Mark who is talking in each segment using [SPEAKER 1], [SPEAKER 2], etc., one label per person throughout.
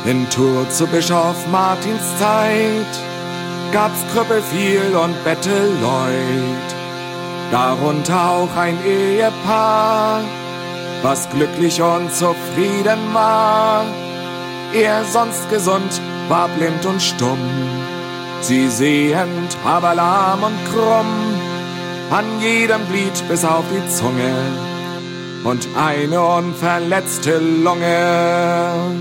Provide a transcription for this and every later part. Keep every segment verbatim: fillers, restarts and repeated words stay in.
[SPEAKER 1] In Tours zu Bischof Martins Zeit gab's Krüppel viel und Bettelleut, darunter auch ein Ehepaar, was glücklich und zufrieden war. Er sonst gesund, war blind und stumm, sie sehend, aber lahm und krumm, an jedem Glied bis auf die Zunge und eine unverletzte Lunge.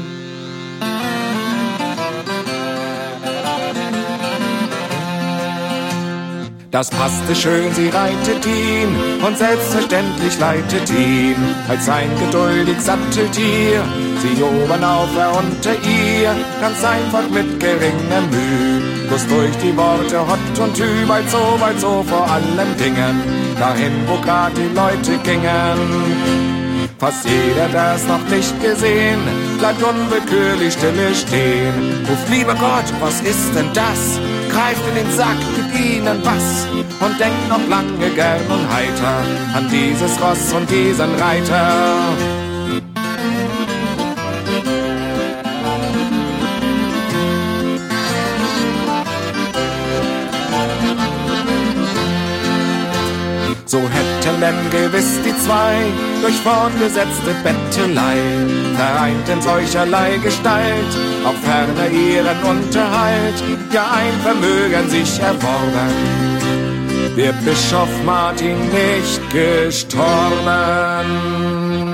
[SPEAKER 1] Das passte schön, sie reitet ihn und selbstverständlich leitet ihn als ein geduldig Satteltier. Sie oben auf, er unter ihr, ganz einfach mit geringer Mühe. Bloß durch die Worte Hott und Hü, bald so, bald so vor allen Dingen, dahin, wo grad die Leute gingen. Fast jeder, der's noch nicht gesehen, bleibt unwillkürlich stille stehen. Ruft, lieber Gott, was ist denn das? Greift in den Sack, gibt ihnen was und denkt noch lange gern und heiter an dieses Ross und diesen Reiter. So hätten denn gewiss die zwei durch vorn gesetzte Bettelei vereint in solcherlei Gestalt, auch ferner ihren Unterhalt, ja ein Vermögen sich erworben, der Bischof Martin nicht gestorben.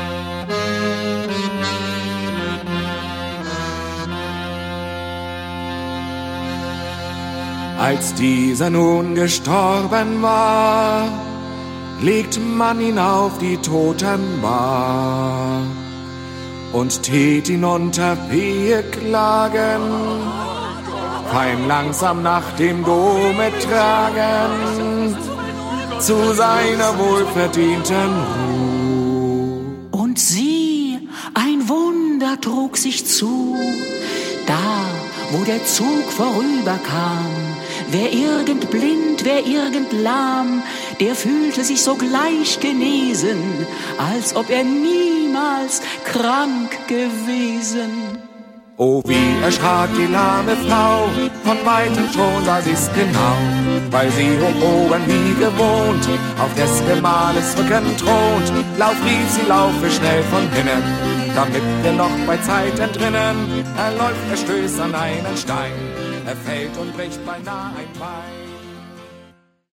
[SPEAKER 1] Als dieser nun gestorben war, legt man ihn auf die Totenbar und tät ihn unter Wehe klagen, fein langsam nach dem Dome tragen, zu seiner wohlverdienten Ruhe.
[SPEAKER 2] Und sieh, ein Wunder trug sich zu, da, wo der Zug vorüberkam. Wer irgend blind, wer irgend lahm, der fühlte sich sogleich genesen, als ob er niemals krank gewesen.
[SPEAKER 1] Oh, wie erschrak die lahme Frau, von Weitem schon sah sie's genau, weil sie hoch oben wie gewohnt auf des Gemahles Rücken thront. Lauf, rief sie, laufe schnell von hinnen, damit wir noch bei Zeit entrinnen. Er läuft, er stößt an einen Stein, er fällt und bricht beinahe ein Bein.